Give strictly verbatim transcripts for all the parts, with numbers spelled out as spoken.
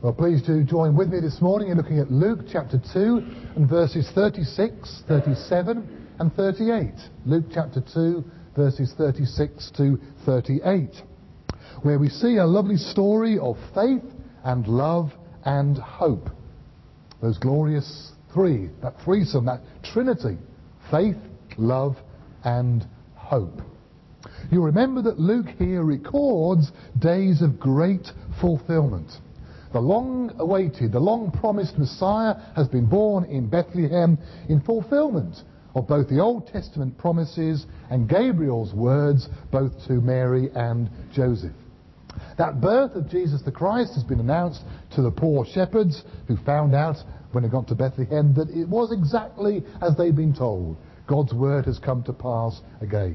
Well, please do join with me this morning in looking at Luke chapter two and verses thirty-six, thirty-seven and thirty-eight. Luke chapter two, verses thirty-six to thirty-eight, where we see a lovely story of faith and love and hope. Those glorious three, that threesome, that trinity, faith, love and hope. You remember that Luke here records days of great fulfillment. The long-awaited, the long-promised Messiah has been born in Bethlehem in fulfillment of both the Old Testament promises and Gabriel's words both to Mary and Joseph. That birth of Jesus the Christ has been announced to the poor shepherds who found out when they got to Bethlehem that it was exactly as they'd been told. God's word has come to pass again.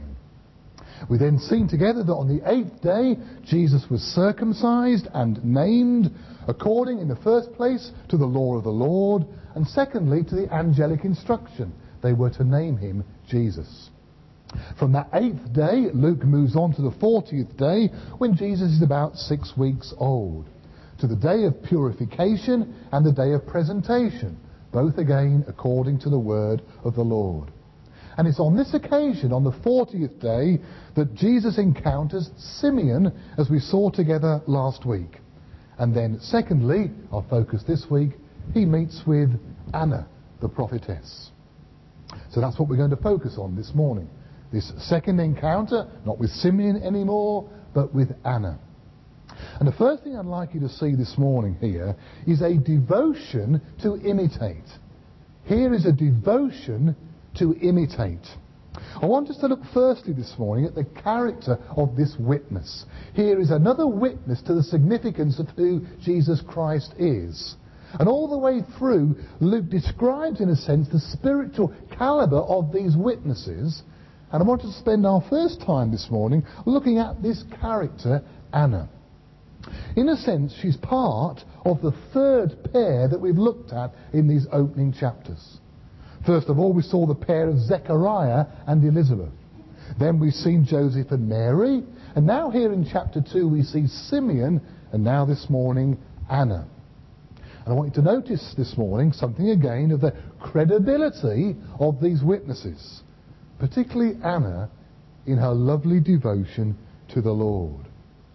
We then seen together that on the eighth day Jesus was circumcised and named according in the first place to the law of the Lord, and secondly to the angelic instruction. They were to name him Jesus. From that eighth day, Luke moves on to the fortieth day, when Jesus is about six weeks old, to the day of purification and the day of presentation, both again according to the word of the Lord. And it's on this occasion, on the fortieth day, that Jesus encounters Simeon, as we saw together last week. And then secondly, our focus this week, he meets with Anna, the prophetess. So that's what we're going to focus on this morning. This second encounter, not with Simeon anymore, but with Anna. And the first thing I'd like you to see this morning here is a devotion to imitate. Here is a devotion to imitate. I want us to look firstly this morning at the character of this witness. Here is another witness to the significance of who Jesus Christ is. And all the way through, Luke describes in a sense the spiritual caliber of these witnesses. And I want to spend our first time this morning looking at this character, Anna. In a sense, she's part of the third pair that we've looked at in these opening chapters. First of all, we saw the pair of Zechariah and Elizabeth. Then we've seen Joseph and Mary. And now here in chapter two, we see Simeon, and now this morning, Anna. And I want you to notice this morning something again of the credibility of these witnesses, particularly Anna in her lovely devotion to the Lord.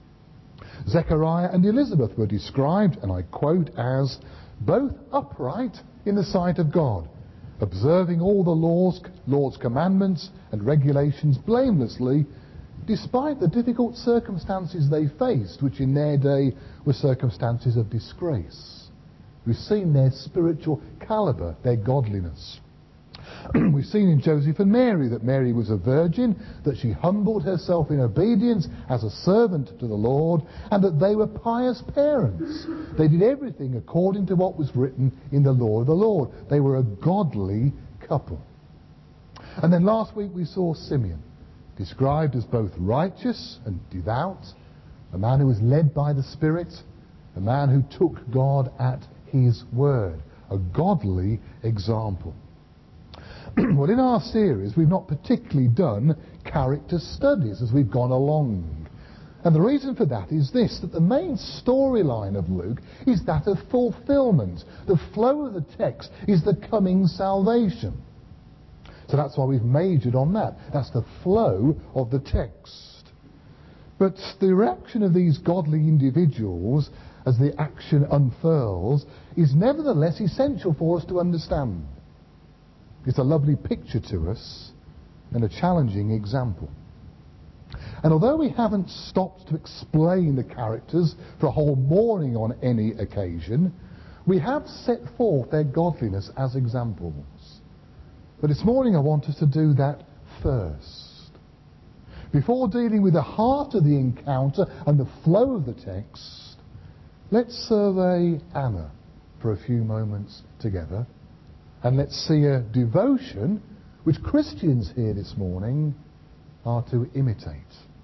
Zechariah and Elizabeth were described, and I quote, as both upright in the sight of God, observing all the laws, Lord's commandments and regulations blamelessly, despite the difficult circumstances they faced, which in their day were circumstances of disgrace. We've seen their spiritual caliber, their godliness. We've seen in Joseph and Mary that Mary was a virgin, that she humbled herself in obedience as a servant to the Lord, and that they were pious parents. They did everything according to what was written in the law of the Lord. They were a godly couple. And then last week we saw Simeon, described as both righteous and devout, a man who was led by the Spirit, a man who took God at his word, a godly example. Well, in our series, we've not particularly done character studies as we've gone along. And the reason for that is this, that the main storyline of Luke is that of fulfillment. The flow of the text is the coming salvation. So that's why we've majored on that. That's the flow of the text. But the reaction of these godly individuals as the action unfurls is nevertheless essential for us to understand. It's a lovely picture to us and a challenging example. And although we haven't stopped to explain the characters for a whole morning on any occasion, we have set forth their godliness as examples. But this morning I want us to do that first. Before dealing with the heart of the encounter and the flow of the text, let's survey Anna for a few moments together. And let's see a devotion which Christians here this morning are to imitate.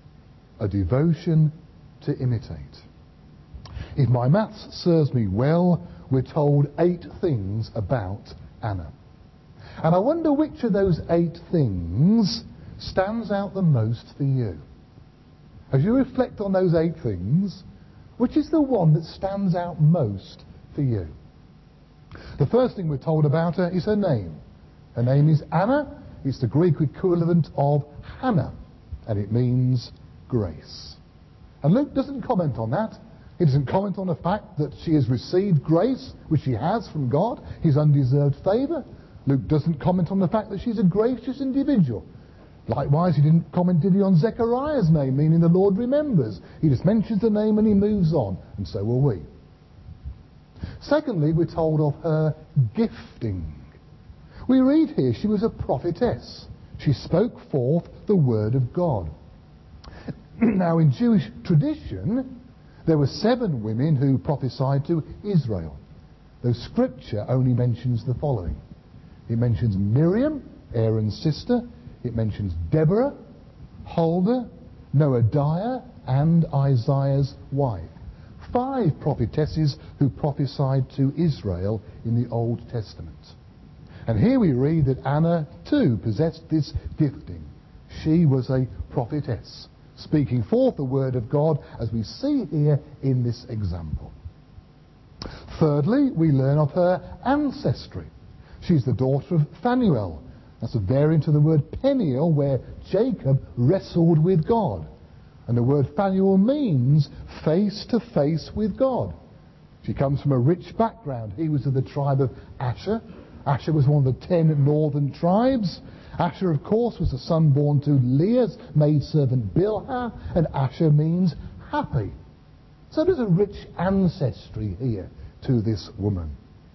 A devotion to imitate. If my maths serves me well, we're told eight things about Anna. And I wonder which of those eight things stands out the most for you. As you reflect on those eight things, Which is the one that stands out most for you? The first thing we're told about her is her name. Her name is Anna. It's the Greek equivalent of Hannah, and it means grace. And Luke doesn't comment on that. He doesn't comment on the fact that she has received grace, which she has from God, his undeserved favour. Luke doesn't comment on the fact that she's a gracious individual. Likewise, he didn't comment, did he, on Zechariah's name, meaning the Lord remembers. He just mentions the name and he moves on, and so will we. Secondly, we're told of her gifting. We read here she was a prophetess. She spoke forth the word of God. Now, in Jewish tradition, there were seven women who prophesied to Israel, though Scripture only mentions the following. It mentions Miriam, Aaron's sister. It mentions Deborah, Huldah, Noadiah, and Isaiah's wife. Five prophetesses who prophesied to Israel in the Old Testament. And here we read that Anna too possessed this gifting. She was a prophetess, speaking forth the word of God, as we see here in this example. Thirdly, we learn of her ancestry. She's the daughter of Phanuel. That's a variant of the word Peniel, where Jacob wrestled with God. And the word Phanuel means face to face with God. She comes from a rich background. He was of the tribe of Asher. Asher was one of the ten northern tribes. Asher, of course, was the son born to Leah's maidservant Bilhah, and Asher means happy. So there's a rich ancestry here to this woman.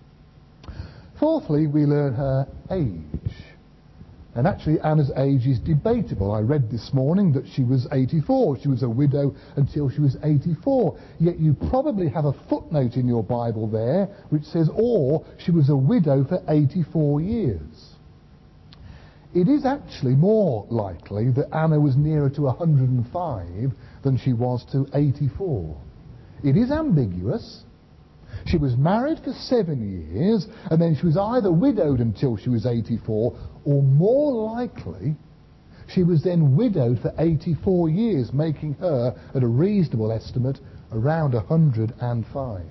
Fourthly, we learn her age. And actually Anna's age is debatable. I read this morning that she was eighty-four. She was a widow until she was eighty-four. Yet you probably have a footnote in your Bible there which says, or she was a widow for eighty-four years. It is actually more likely that Anna was nearer to one hundred five than she was to eighty-four. It is ambiguous. She was married for seven years, and then she was either widowed until she was eighty-four, or more likely, she was then widowed for eighty-four years, making her, at a reasonable estimate, around one hundred five.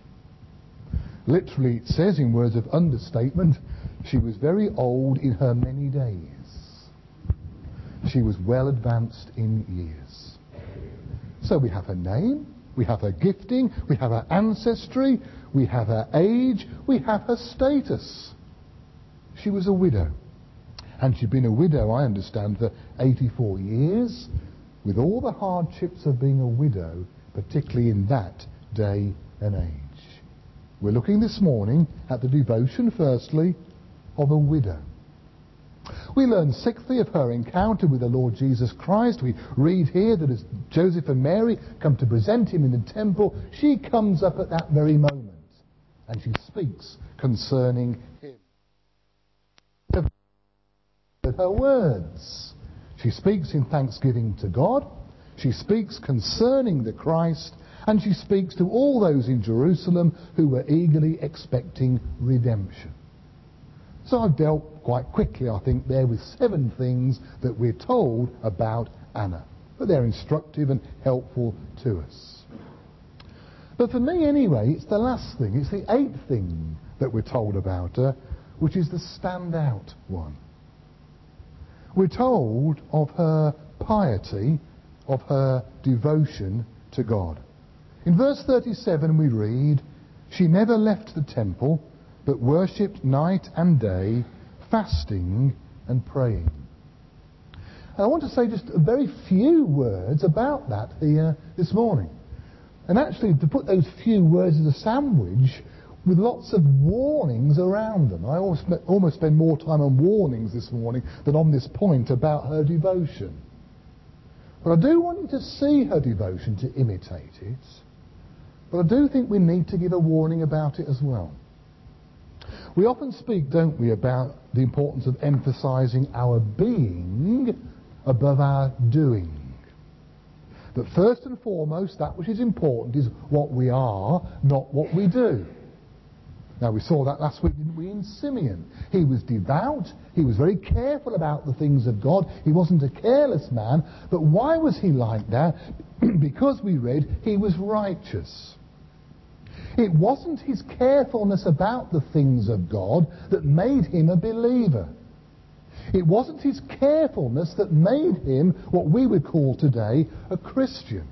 Literally, it says, in words of understatement, she was very old in her many days. She was well advanced in years. So we have her name. We have her gifting, we have her ancestry, we have her age, we have her status. She was a widow. And she'd been a widow, I understand, for eighty-four years, with all the hardships of being a widow, particularly in that day and age. We're looking this morning at the devotion, firstly, of a widow. We learn sixthly of her encounter with the Lord Jesus Christ. We read here that as Joseph and Mary come to present him in the temple, she comes up at that very moment and she speaks concerning him. Her words. She speaks in thanksgiving to God. She speaks concerning the Christ, and she speaks to all those in Jerusalem who were eagerly expecting redemption. So I've dealt quite quickly, I think, there with seven things that we're told about Anna. But they're instructive and helpful to us. But for me anyway, it's the last thing, it's the eighth thing that we're told about her, which is the standout one. We're told of her piety, of her devotion to God. In verse thirty-seven we read, "She never left the temple, but worshipped night and day, fasting and praying." And I want to say just a very few words about that here this morning. And actually to put those few words as a sandwich with lots of warnings around them. I almost, almost spend more time on warnings this morning than on this point about her devotion. But I do want you to see her devotion, to imitate it. But I do think we need to give a warning about it as well. We often speak, don't we, about the importance of emphasizing our being above our doing. But first and foremost, that which is important is what we are, not what we do. Now, we saw that last week, didn't we, in Simeon. He was devout. He was very careful about the things of God. He wasn't a careless man. But why was he like that? because we read he was righteous. It wasn't his carefulness about the things of God that made him a believer. It wasn't his carefulness that made him what we would call today a Christian.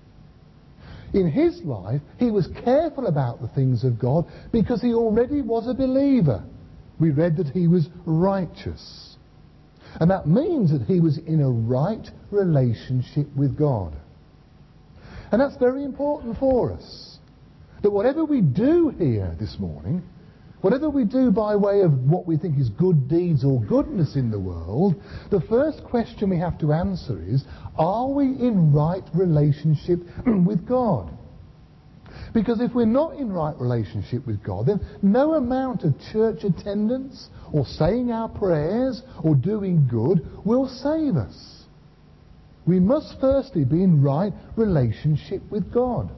In his life, he was careful about the things of God because he already was a believer. We read that he was righteous. And that means that he was in a right relationship with God. And that's very important for us. That whatever we do here this morning, whatever we do by way of what we think is good deeds or goodness in the world, the first question we have to answer is, are we in right relationship with God? Because if we're not in right relationship with God, then no amount of church attendance or saying our prayers or doing good will save us. We must firstly be in right relationship with God.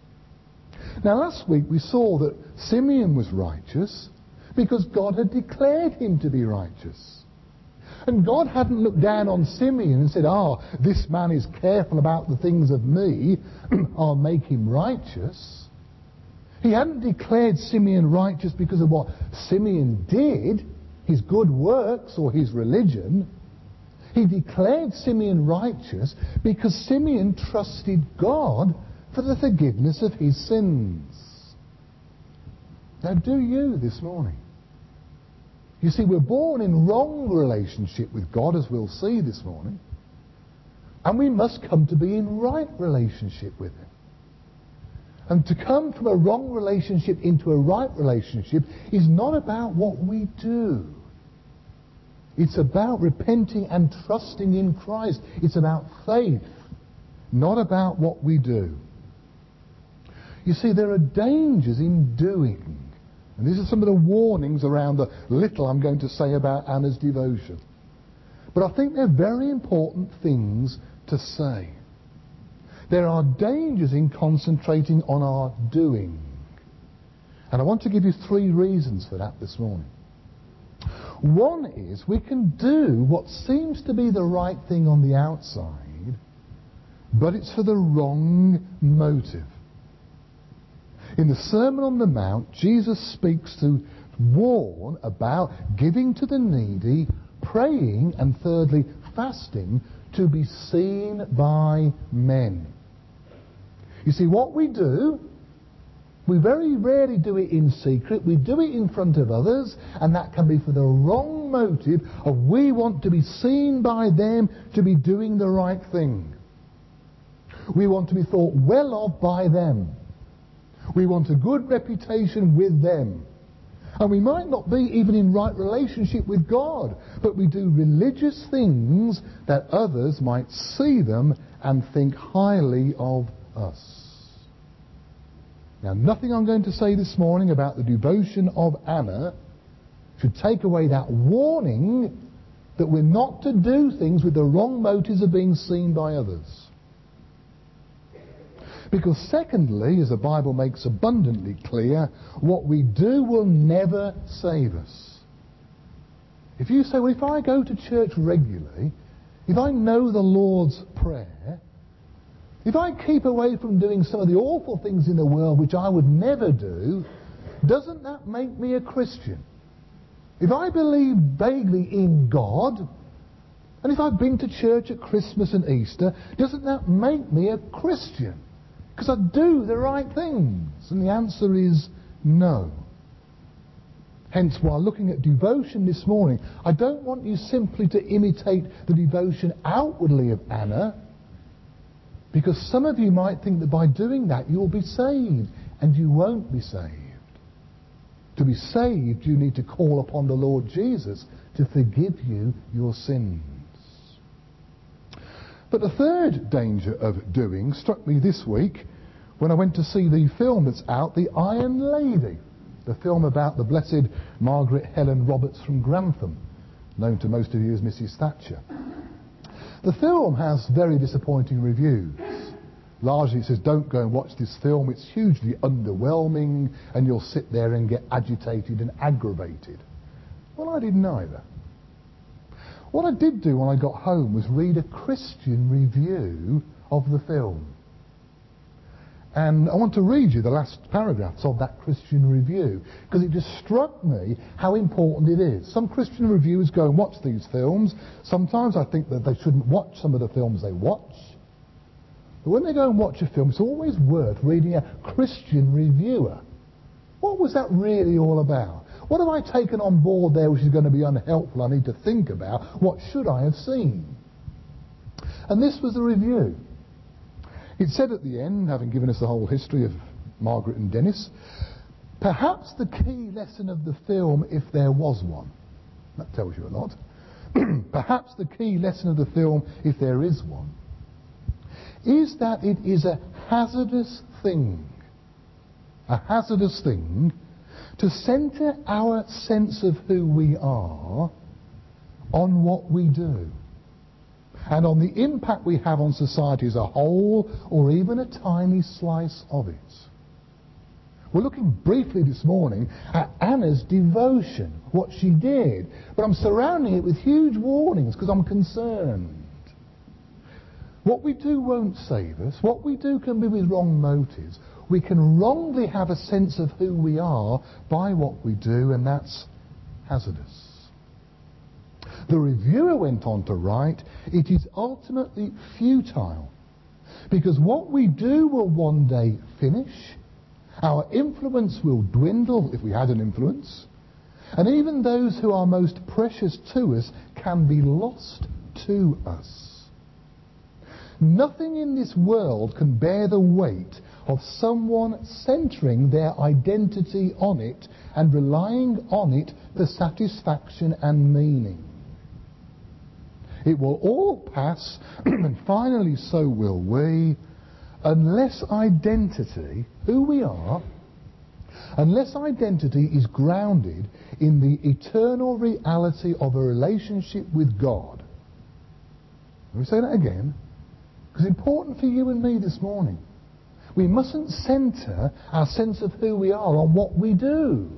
Now last week we saw that Simeon was righteous because God had declared him to be righteous. And God hadn't looked down on Simeon and said, ah, this man is careful about the things of me, I'll make him righteous. He hadn't declared Simeon righteous because of what Simeon did, his good works or his religion. He declared Simeon righteous because Simeon trusted God for the forgiveness of his sins. Now do you this morning? You see, we're born in wrong relationship with God, as we'll see this morning. And we must come to be in right relationship with him. And to come from a wrong relationship into a right relationship is not about what we do. It's about repenting and trusting in Christ. It's about faith, not about what we do. You see, there are dangers in doing. And these are some of the warnings around the little I'm going to say about Anna's devotion. But I think they're very important things to say. There are dangers in concentrating on our doing. And I want to give you three reasons for that this morning. One is we can do what seems to be the right thing on the outside, but it's for the wrong motive. In the Sermon on the Mount, Jesus speaks to warn about giving to the needy, praying, and thirdly, fasting to be seen by men. You see, what we do, we very rarely do it in secret. We do it in front of others, and that can be for the wrong motive of we want to be seen by them to be doing the right thing. We want to be thought well of by them. We want a good reputation with them. And we might not be even in right relationship with God, but we do religious things that others might see them and think highly of us. Now, nothing I'm going to say this morning about the devotion of Anna should take away that warning that we're not to do things with the wrong motives of being seen by others. Because secondly, as the Bible makes abundantly clear, what we do will never save us. If you say, well, if I go to church regularly, if I know the Lord's Prayer, if I keep away from doing some of the awful things in the world which I would never do, doesn't that make me a Christian? If I believe vaguely in God, and if I've been to church at Christmas and Easter, doesn't that make me a Christian? Because I do the right things. And the answer is no. Hence, while looking at devotion this morning, I don't want you simply to imitate the devotion outwardly of Anna, because some of you might think that by doing that you will be saved, and you won't be saved. To be saved, you need to call upon the Lord Jesus to forgive you your sins. But the third danger of doing struck me this week when I went to see the film that's out, The Iron Lady, the film about the blessed Margaret Helen Roberts from Grantham, known to most of you as Missus Thatcher. The film has very disappointing reviews. Largely it says, don't go and watch this film, it's hugely underwhelming, and you'll sit there and get agitated and aggravated. Well, I didn't either. What I did do when I got home was read a Christian review of the film. And I want to read you the last paragraphs of that Christian Review, because it just struck me how important it is. Some Christian reviewers go and watch these films. Sometimes I think that they shouldn't watch some of the films they watch. But when they go and watch a film, it's always worth reading a Christian reviewer. What was that really all about? What have I taken on board there which is going to be unhelpful? I need to think about. What should I have seen? And this was the review. It said at the end, having given us the whole history of Margaret and Dennis, perhaps the key lesson of the film, if there was one, that tells you a lot, perhaps the key lesson of the film, if there is one, is that it is a hazardous thing, a hazardous thing to centre our sense of who we are on what we do, and on the impact we have on society as a whole, or even a tiny slice of it. We're looking briefly this morning at Anna's devotion, what she did, but I'm surrounding it with huge warnings because I'm concerned. What we do won't save us. What we do can be with wrong motives. We can wrongly have a sense of who we are by what we do, and that's hazardous. The reviewer went on to write, it is ultimately futile, because what we do will one day finish, our influence will dwindle, if we had an influence, and even those who are most precious to us can be lost to us. Nothing in this world can bear the weight of someone centering their identity on it and relying on it for satisfaction and meaning. It will all pass, and finally so will we, unless identity, who we are, unless identity is grounded in the eternal reality of a relationship with God. Let me say that again, because it's important for you and me this morning. We mustn't centre our sense of who we are on what we do.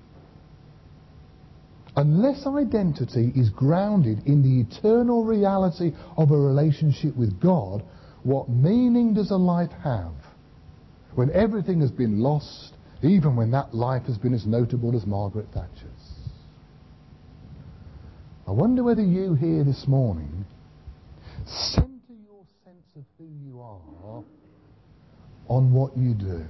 Unless identity is grounded in the eternal reality of a relationship with God, what meaning does a life have when everything has been lost, even when that life has been as notable as Margaret Thatcher's? I wonder whether you here this morning centre your sense of who you are on what you do.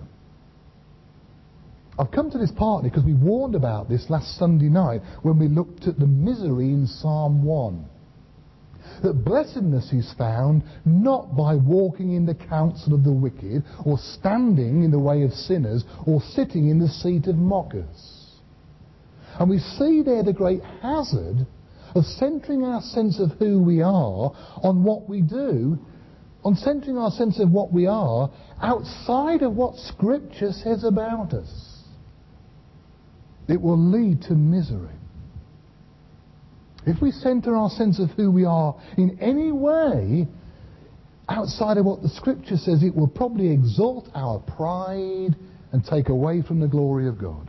I've come to this partly because we warned about this last Sunday night when we looked at the misery in Psalm one. That blessedness is found not by walking in the counsel of the wicked, or standing in the way of sinners, or sitting in the seat of mockers. And we see there the great hazard of centering our sense of who we are on what we do, on centering our sense of what we are outside of what Scripture says about us. It will lead to misery. If we centre our sense of who we are in any way outside of what the Scripture says, it will probably exalt our pride and take away from the glory of God.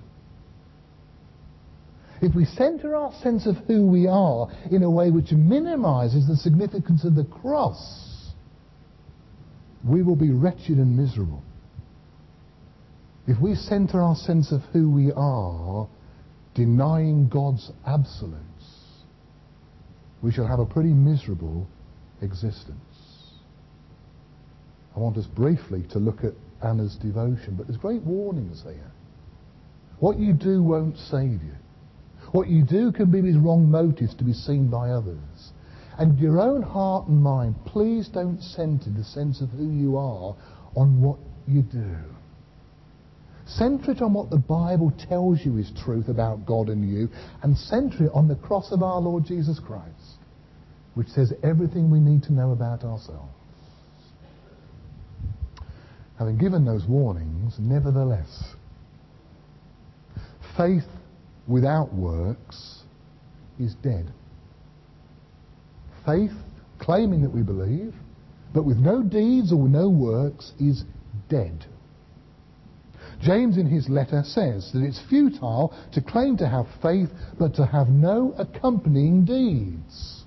If we centre our sense of who we are in a way which minimises the significance of the cross, we will be wretched and miserable. If we centre our sense of who we are denying God's absolutes, we shall have a pretty miserable existence. I want us briefly to look at Anna's devotion, but there's great warnings here. What you do won't save you. What you do can be with wrong motives to be seen by others. And your own heart and mind, please don't centre the sense of who you are on what you do. Centre it on what the Bible tells you is truth about God and you, and centre it on the cross of our Lord Jesus Christ, which says everything we need to know about ourselves. Having given those warnings, nevertheless, faith without works is dead. Faith, claiming that we believe, but with no deeds or no works, is dead. James in his letter says that it's futile to claim to have faith, but to have no accompanying deeds.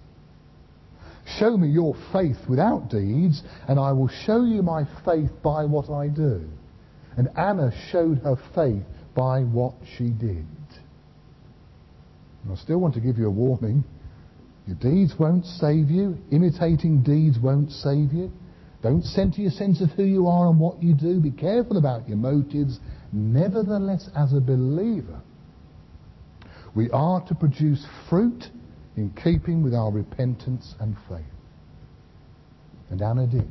Show me your faith without deeds, and I will show you my faith by what I do. And Anna showed her faith by what she did. And I still want to give you a warning. Your deeds won't save you. Imitating deeds won't save you. Don't center your sense of who you are and what you do. Be careful about your motives. Nevertheless, as a believer, we are to produce fruit in keeping with our repentance and faith. And Anna did.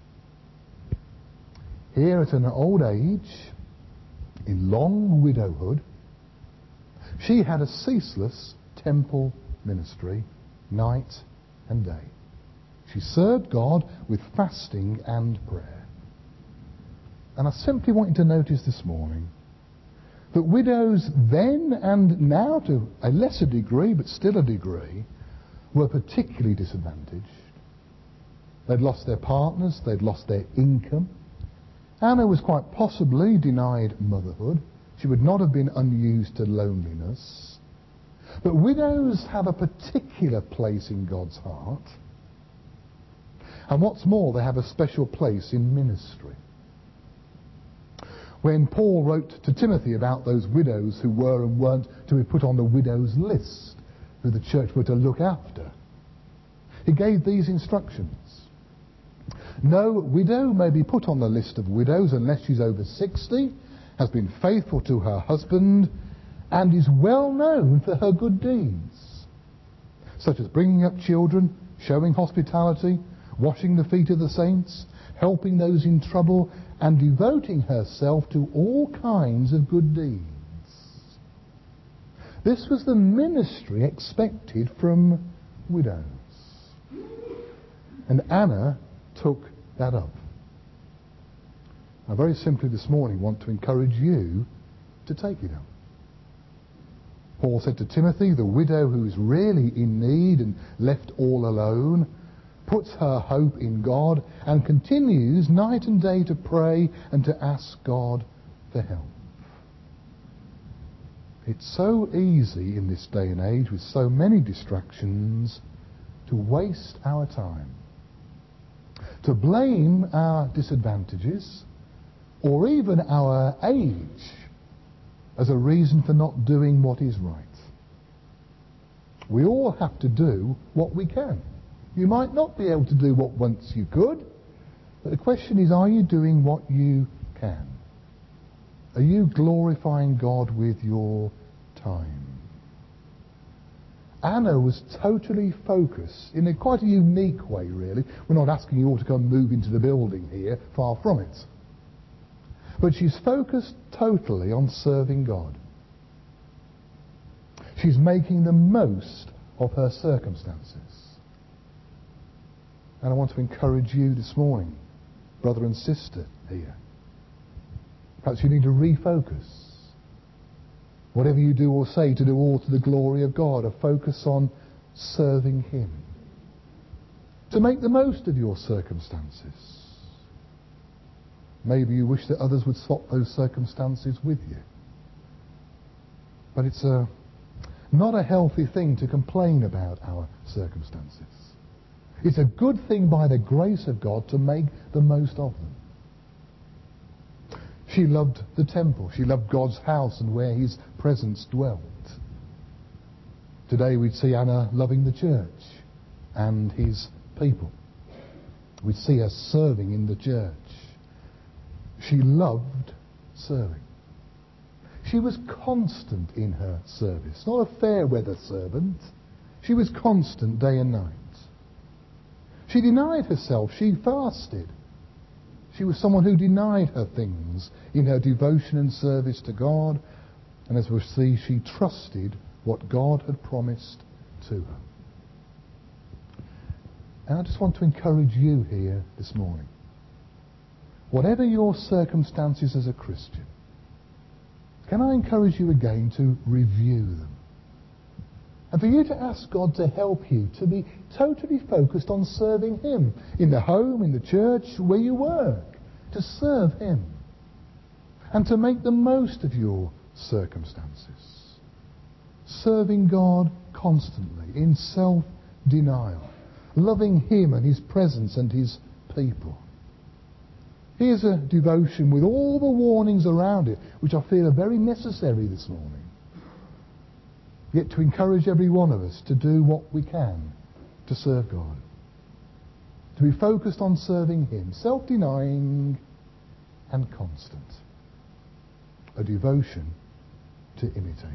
Here at an old age, in long widowhood, she had a ceaseless temple ministry, night and day. She served God with fasting and prayer. And I simply want you to notice this morning that widows then and now, to a lesser degree, but still a degree, were particularly disadvantaged. They'd lost their partners, they'd lost their income. Anna was quite possibly denied motherhood. She would not have been unused to loneliness. But widows have a particular place in God's heart. And what's more, they have a special place in ministry. When Paul wrote to Timothy about those widows who were and weren't to be put on the widows' list, who the church were to look after, he gave these instructions. No widow may be put on the list of widows unless she's over sixty, has been faithful to her husband, and is well known for her good deeds, such as bringing up children, showing hospitality, washing the feet of the saints, helping those in trouble, and devoting herself to all kinds of good deeds. This was the ministry expected from widows. And Anna took that up. I very simply this morning want to encourage you to take it up. Paul said to Timothy, the widow who is really in need and left all alone puts her hope in God and continues night and day to pray and to ask God for help. It's so easy in this day and age with so many distractions to waste our time, to blame our disadvantages or even our age as a reason for not doing what is right. We all have to do what we can. You might not be able to do what once you could, but the question is, are you doing what you can? Are you glorifying God with your time? Anna was totally focused in a quite a unique way, really. We're not asking you all to come move into the building here, far from it. But she's focused totally on serving God. She's making the most of her circumstances. And I want to encourage you this morning, brother and sister here. Perhaps you need to refocus. Whatever you do or say, to do all to the glory of God. A focus on serving Him. To make the most of your circumstances. Maybe you wish that others would swap those circumstances with you. But it's a, not a healthy thing to complain about our circumstances. It's a good thing by the grace of God to make the most of them. She loved the temple. She loved God's house and where His presence dwelt. Today we'd see Anna loving the church and His people. We'd see her serving in the church. She loved serving. She was constant in her service. Not a fair weather servant. She was constant day and night. She denied herself. She fasted. She was someone who denied her things in her devotion and service to God. And as we'll see, she trusted what God had promised to her. And I just want to encourage you here this morning. Whatever your circumstances as a Christian, can I encourage you again to review them? And for you to ask God to help you to be totally focused on serving Him in the home, in the church, where you work, to serve Him and to make the most of your circumstances. Serving God constantly in self-denial, loving Him and His presence and His people. Here's a devotion with all the warnings around it, which I feel are very necessary this morning. Yet to encourage every one of us to do what we can to serve God. To be focused on serving Him, self-denying and constant. A devotion to imitate.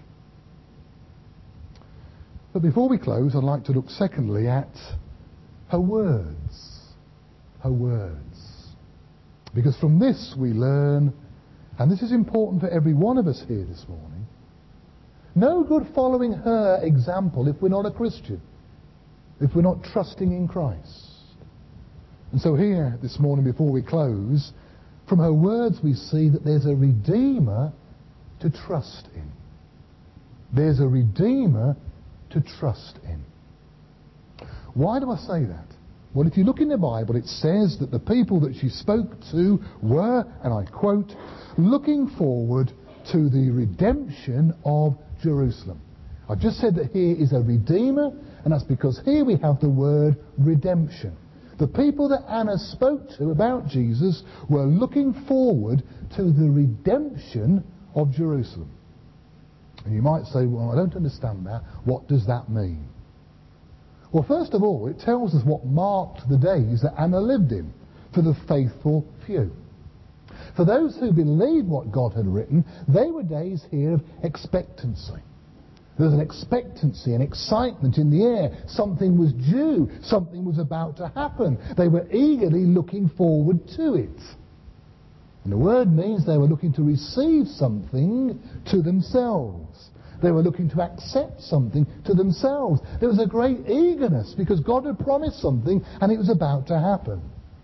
But before we close, I'd like to look secondly at her words. Her words. Because from this we learn, and this is important for every one of us here this morning, no good following her example if we're not a Christian, if we're not trusting in Christ. And so here this morning before we close, from her words we see that there's a Redeemer to trust in. There's a Redeemer to trust in. Why do I say that? Well, if you look in the Bible, it says that the people that she spoke to were, and I quote, looking forward to the redemption of Jerusalem. I've just said that here is a Redeemer, and that's because here we have the word redemption. The people that Anna spoke to about Jesus were looking forward to the redemption of Jerusalem. And you might say, well, I don't understand that. What does that mean? Well, first of all, it tells us what marked the days that Anna lived in for the faithful few. For those who believed what God had written, they were days here of expectancy. There was an expectancy, an excitement in the air. Something was due. Something was about to happen. They were eagerly looking forward to it. And the word means they were looking to receive something to themselves. They were looking to accept something to themselves. There was a great eagerness because God had promised something and it was about to happen.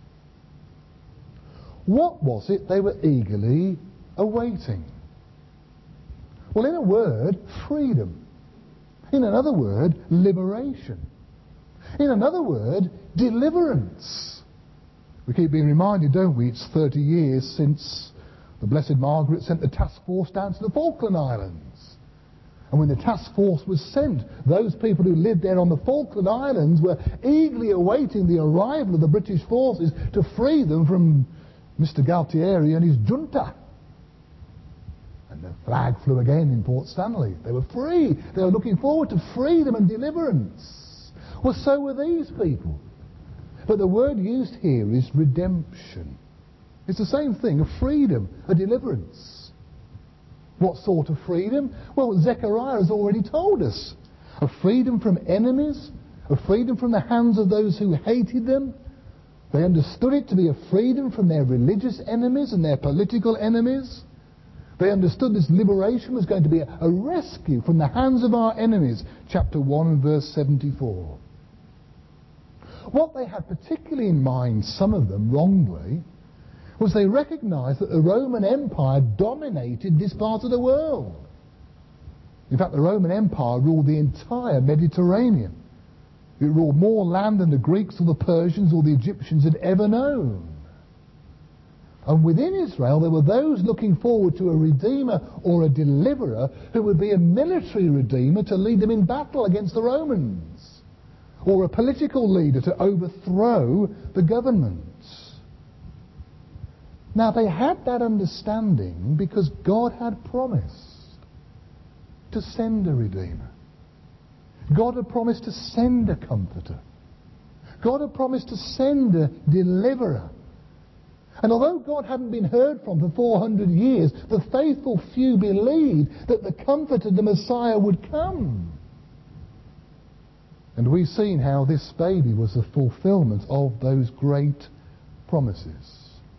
What was it they were eagerly awaiting? Well, in a word, freedom. In another word, liberation. In another word, deliverance. We keep being reminded, don't we? It's thirty years since the Blessed Margaret sent the task force down to the Falkland Islands. And when the task force was sent, those people who lived there on the Falkland Islands were eagerly awaiting the arrival of the British forces to free them from Mister Galtieri and his junta. And the flag flew again in Port Stanley. They were free. They were looking forward to freedom and deliverance. Well, so were these people. But the word used here is redemption. It's the same thing, a freedom, a deliverance. What sort of freedom? Well, Zechariah has already told us. A freedom from enemies, a freedom from the hands of those who hated them. They understood it to be a freedom from their religious enemies and their political enemies. They understood this liberation was going to be a, a rescue from the hands of our enemies. Chapter one and verse seventy-four. What they had particularly in mind, some of them wrongly, was they recognized that the Roman Empire dominated this part of the world. In fact, the Roman Empire ruled the entire Mediterranean. It ruled more land than the Greeks or the Persians or the Egyptians had ever known. And within Israel, there were those looking forward to a redeemer or a deliverer who would be a military redeemer to lead them in battle against the Romans, or a political leader to overthrow the government. Now, they had that understanding because God had promised to send a Redeemer. God had promised to send a Comforter. God had promised to send a Deliverer. And although God hadn't been heard from for four hundred years, the faithful few believed that the Comforter, the Messiah, would come. And we've seen how this baby was the fulfillment of those great promises.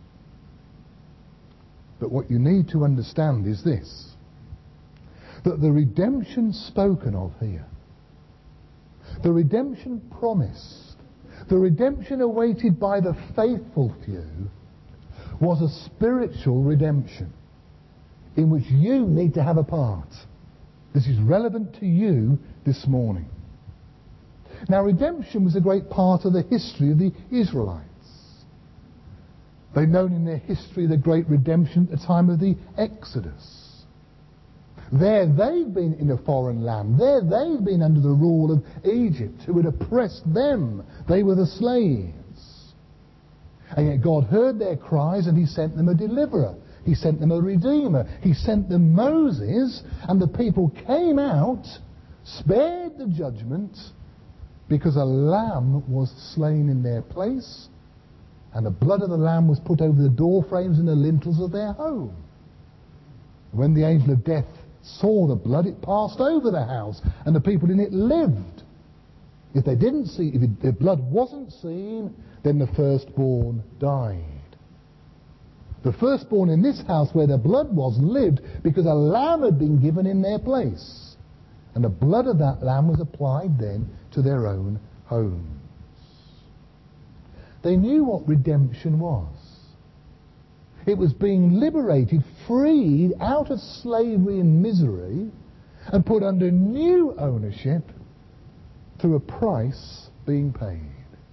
But what you need to understand is this, that the redemption spoken of here, the redemption promised, the redemption awaited by the faithful few, was a spiritual redemption in which you need to have a part. This is relevant to you this morning. Now, redemption was a great part of the history of the Israelites. They've known in their history the great redemption at the time of the Exodus. There they've been in a foreign land. There they've been under the rule of Egypt, who had oppressed them. They were the slaves. And yet God heard their cries and he sent them a deliverer. He sent them a redeemer. He sent them Moses, and the people came out, spared the judgment, because a lamb was slain in their place, and the blood of the lamb was put over the door frames and the lintels of their home. When the angel of death saw the blood, it passed over the house, and the people in it lived. If they didn't see, if it, the blood wasn't seen, then the firstborn died. The firstborn in this house where the blood was lived because a lamb had been given in their place. And the blood of that lamb was applied then to their own homes. They knew what redemption was. It was being liberated, freed out of slavery and misery, and put under new ownership through a price being paid.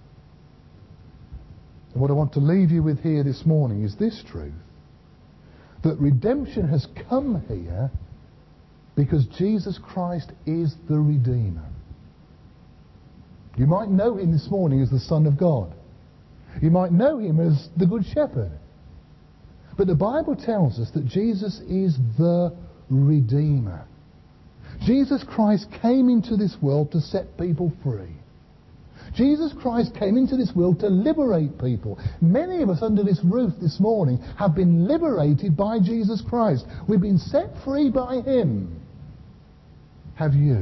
And what I want to leave you with here this morning is this truth, that redemption has come here because Jesus Christ is the Redeemer. You might know him this morning as the Son of God. You might know him as the Good Shepherd. But the Bible tells us that Jesus is the Redeemer. Jesus Christ came into this world to set people free. Jesus Christ came into this world to liberate people. Many of us under this roof this morning have been liberated by Jesus Christ. We've been set free by him. Have you?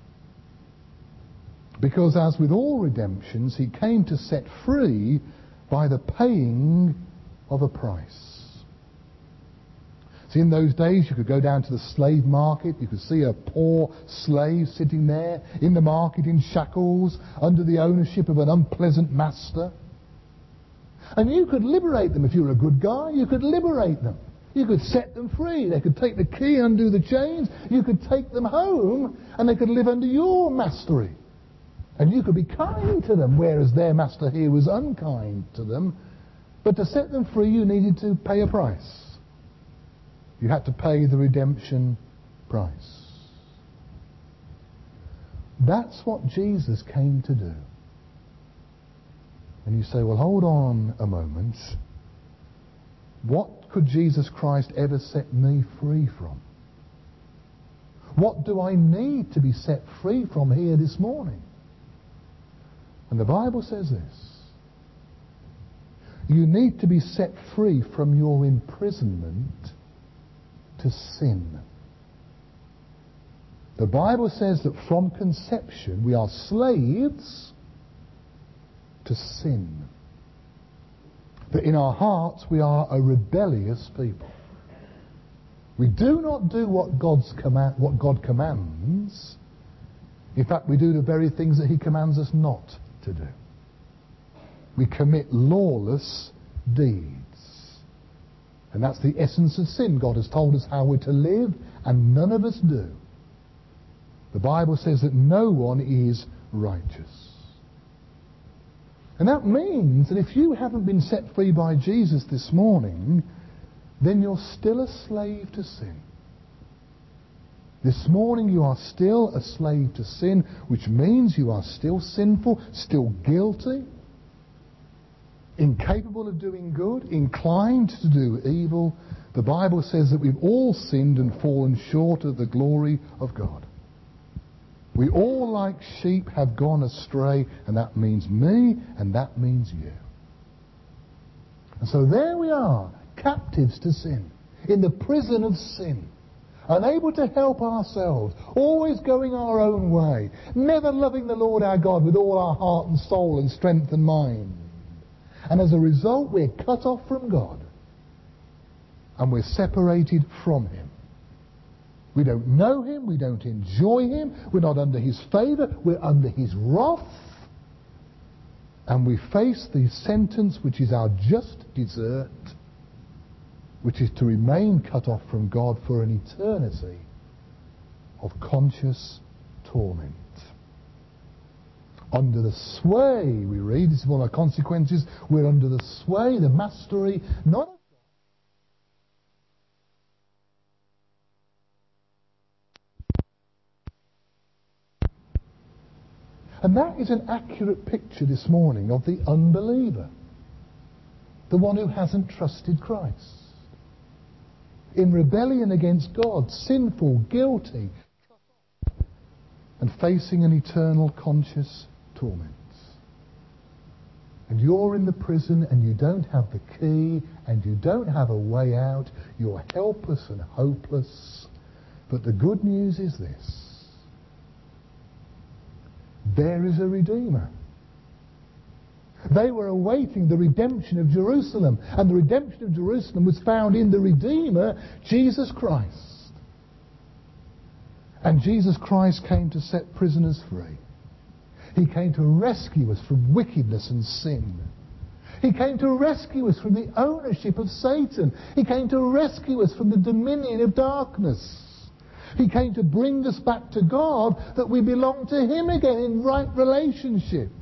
Because as with all redemptions, he came to set free by the paying of a price. See, in those days you could go down to the slave market, you could see a poor slave sitting there in the market in shackles under the ownership of an unpleasant master. And you could liberate them. If you were a good guy, you could liberate them. You could set them free. They could take the key, undo the chains. You could take them home and they could live under your mastery. And you could be kind to them, whereas their master here was unkind to them. But to set them free, you needed to pay a price. You had to pay the redemption price. That's what Jesus came to do. And you say, well, hold on a moment. What could Jesus Christ ever set me free from? What do I need to be set free from here this morning? And the Bible says this. You need to be set free from your imprisonment to sin. The Bible says that from conception we are slaves to sin. That in our hearts we are a rebellious people. We do not do what God's command, what God commands. In fact, we do the very things that he commands us not to do. We commit lawless deeds. And that's the essence of sin. God has told us how we're to live, and none of us do. The Bible says that no one is righteous. And that means that if you haven't been set free by Jesus this morning, then you're still a slave to sin. This morning you are still a slave to sin, which means you are still sinful, still guilty, incapable of doing good, inclined to do evil. The Bible says that we've all sinned and fallen short of the glory of God. We all, like sheep, have gone astray, and that means me, and that means you. And so there we are, captives to sin, in the prison of sin, unable to help ourselves, always going our own way, never loving the Lord our God with all our heart and soul and strength and mind. And as a result, we're cut off from God. And we're separated from him. We don't know him. We don't enjoy him. We're not under his favour. We're under his wrath. And we face the sentence which is our just desert, which is to remain cut off from God for an eternity of conscious torment. Under the sway, we read, this is one of the consequences, we're under the sway, the mastery, not of God. And that is an accurate picture this morning of the unbeliever. The one who hasn't trusted Christ. In rebellion against God, sinful, guilty, and facing an eternal conscious torment. And you're in the prison and you don't have the key and you don't have a way out. You're helpless and hopeless. But the good news is this. There is a Redeemer. They were awaiting the redemption of Jerusalem. And the redemption of Jerusalem was found in the Redeemer, Jesus Christ. And Jesus Christ came to set prisoners free. He came to rescue us from wickedness and sin. He came to rescue us from the ownership of Satan. He came to rescue us from the dominion of darkness. He came to bring us back to God, that we belong to Him again in right relationship.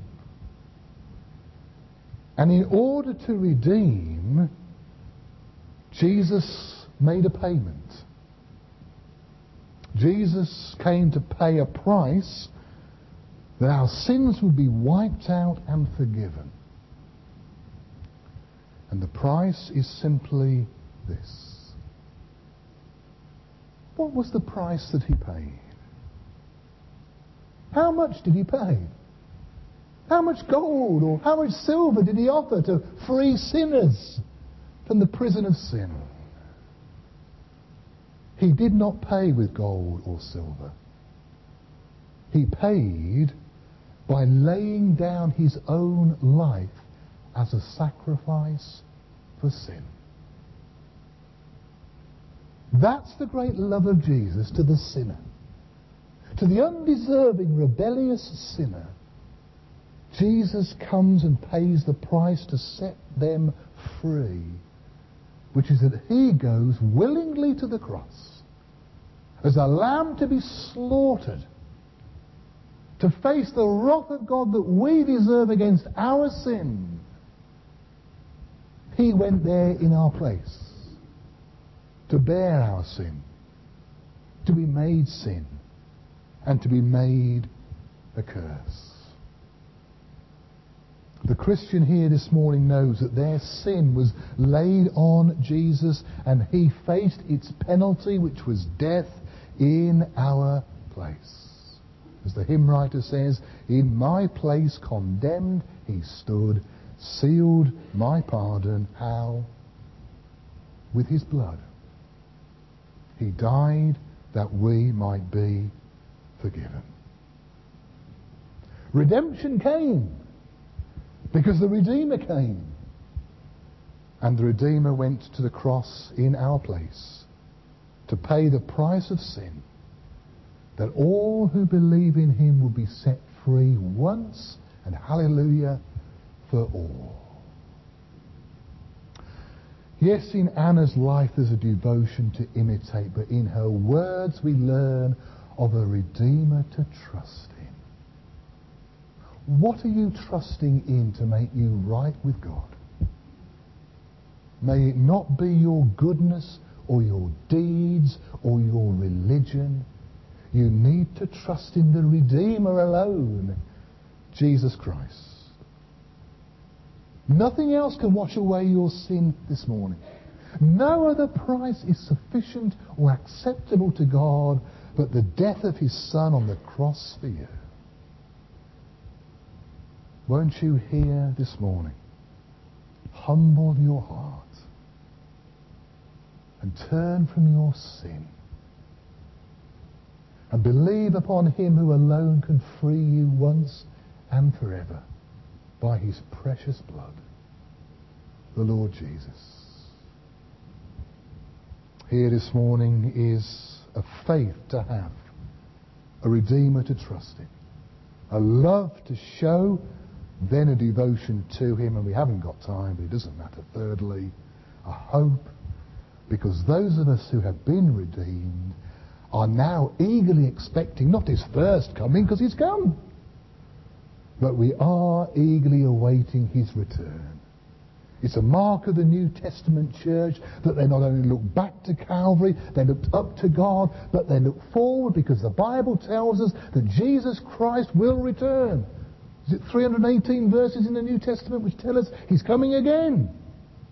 And in order to redeem, Jesus made a payment. Jesus came to pay a price that our sins would be wiped out and forgiven. And the price is simply this. What was the price that He paid? How much did He pay? How much gold or how much silver did He offer to free sinners from the prison of sin? He did not pay with gold or silver. He paid by laying down His own life as a sacrifice for sin. That's the great love of Jesus to the sinner. To the undeserving, rebellious sinner, Jesus comes and pays the price to set them free, which is that He goes willingly to the cross as a lamb to be slaughtered, to face the wrath of God that we deserve against our sin. He went there in our place to bear our sin, to be made sin, and to be made a curse. The Christian here this morning knows that their sin was laid on Jesus and He faced its penalty, which was death, in our place. As the hymn writer says, in my place condemned He stood, sealed my pardon. How? With His blood. He died that we might be forgiven. Redemption came because the Redeemer came. And the Redeemer went to the cross in our place to pay the price of sin, that all who believe in Him will be set free once and, hallelujah, for all. Yes, in Anna's life there's a devotion to imitate, but in her words we learn of a Redeemer to trust in. What are you trusting in to make you right with God? May it not be your goodness or your deeds or your religion. You need to trust in the Redeemer alone, Jesus Christ. Nothing else can wash away your sin this morning. No other price is sufficient or acceptable to God but the death of His Son on the cross for you. Won't you hear this morning? Humble your heart and turn from your sin and believe upon Him who alone can free you once and forever by His precious blood, the Lord Jesus. Here this morning is a faith to have, a Redeemer to trust in, a love to show, then a devotion to Him, and we haven't got time, but it doesn't matter. Thirdly, a hope, because those of us who have been redeemed are now eagerly expecting not His first coming, because He's come, but we are eagerly awaiting His return. It's a mark of the New Testament church that they not only look back to Calvary, they looked up to God, but they look forward, because the Bible tells us that Jesus Christ will return. Is it three hundred eighteen verses in the New Testament which tell us He's coming again?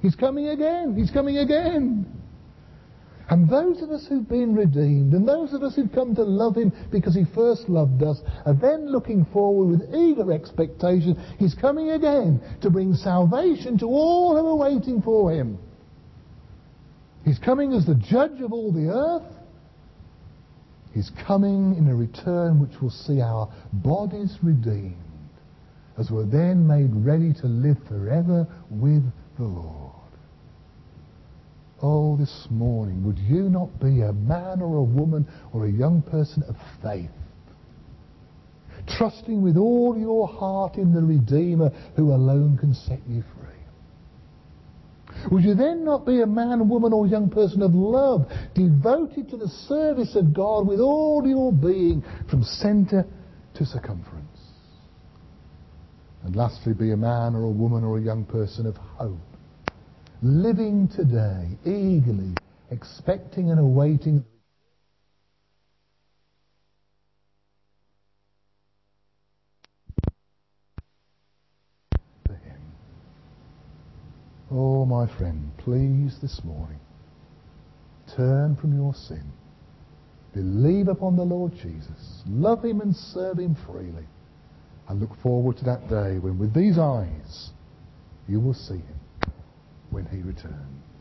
He's coming again. He's coming again. And those of us who've been redeemed, and those of us who've come to love him because he first loved us, are then looking forward with eager expectation. He's coming again to bring salvation to all who are waiting for him. He's coming as the judge of all the earth. He's coming in a return which will see our bodies redeemed, as we're then made ready to live forever with the Lord. Oh, this morning, would you not be a man or a woman or a young person of faith, trusting with all your heart in the Redeemer who alone can set you free? Would you then not be a man, woman or young person of love, devoted to the service of God with all your being from centre to circumference? And lastly, be a man or a woman or a young person of hope, living today, eagerly expecting and awaiting for him. Oh, my friend, please this morning, turn from your sin, believe upon the Lord Jesus, love him and serve him freely, and look forward to that day when with these eyes you will see him when he returns.